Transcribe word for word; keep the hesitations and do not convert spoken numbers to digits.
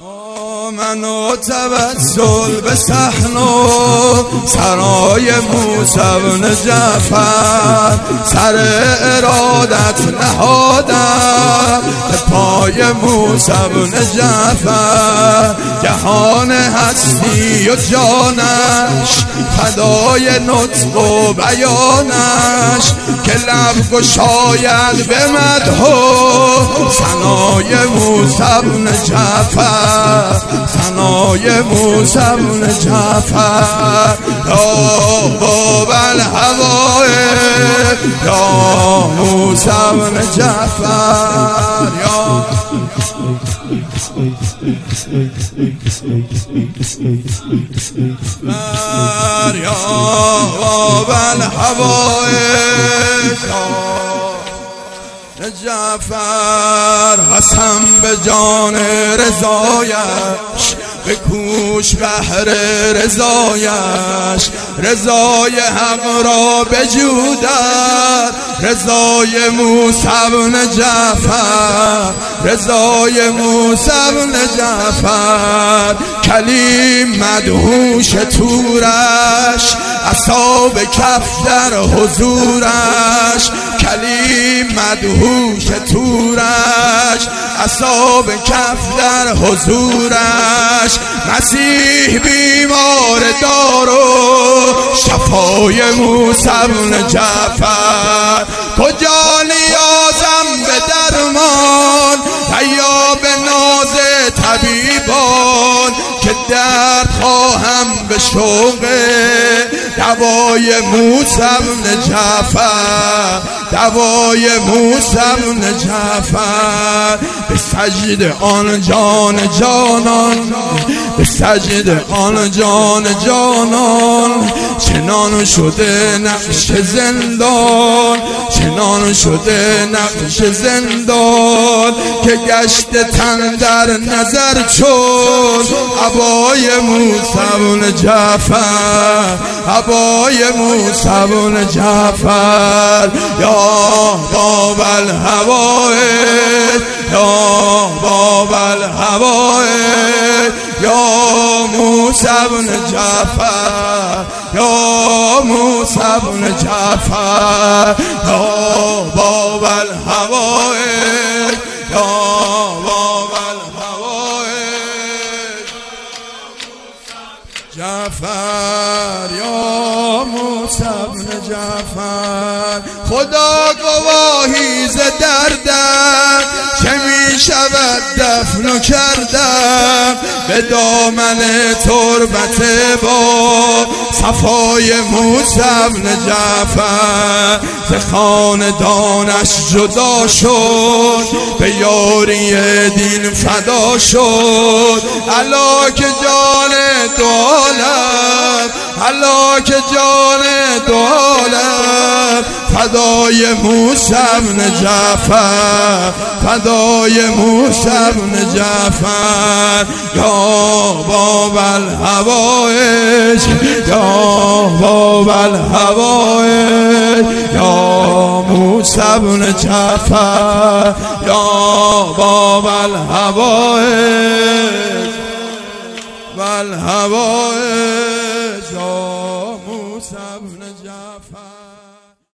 منو توسل به صحن و سرای موسی بن جعفر، سر ارادت نهادم به پای موسی بن جعفر. جهان هستی و جانش فدای نطق و بیانش، که لب گشاید به مدح و ثنای موسی بن جعفر، ثنای موسی بن جعفر. یا باب الهوای یا موسی بن جعفر، یا یا باب الهوای جعفر. قسم به جان رضایش بکوش بهر رضایش، رضای حق را بجو در رضای موسی بن جعفر، رضای موسی بن جعفر. کلیم مدهوش تورش، اصحاب کف در حضورش. کلیم مدهوش تورش، اصحاب کف در حضورش. مسیح بیمار دار و شفای موسی بن جعفر. کجا نیازم به درمان یا به ناز طبیبان، که درد خواهم به شوق دوای موسی بن جعفر، دوای موسی بن جعفر. به سجد آن جان جانان، به سجد آن جان جانان. چنان شده نقش زندان، چنان شده نقش زندان، که گشت تن در نظر چون عبای موسی بن جعفر، عبای موسی بن جعفر. یا باب الهوای یا باب الهوای یا موسی بن جعفر، یا موسی بن جعفر. یا باب الهوای یا باب الهوای جعفر، یا موسی بن جعفر. خدا گواهی ز دردم که می شود دفن کردم به دامن تربت با صفای موسی بن جعفر. ز خاندانش جدا شد، به یاری دین فدا شد. الا که جان دو عالم، الا که جان دو عالم فدای موسی بن جعفر، فدای موسی بن جعفر. یا باب الهوای یا باب الهوای یا موسی بن جعفر، یا باب الهوای والهوای.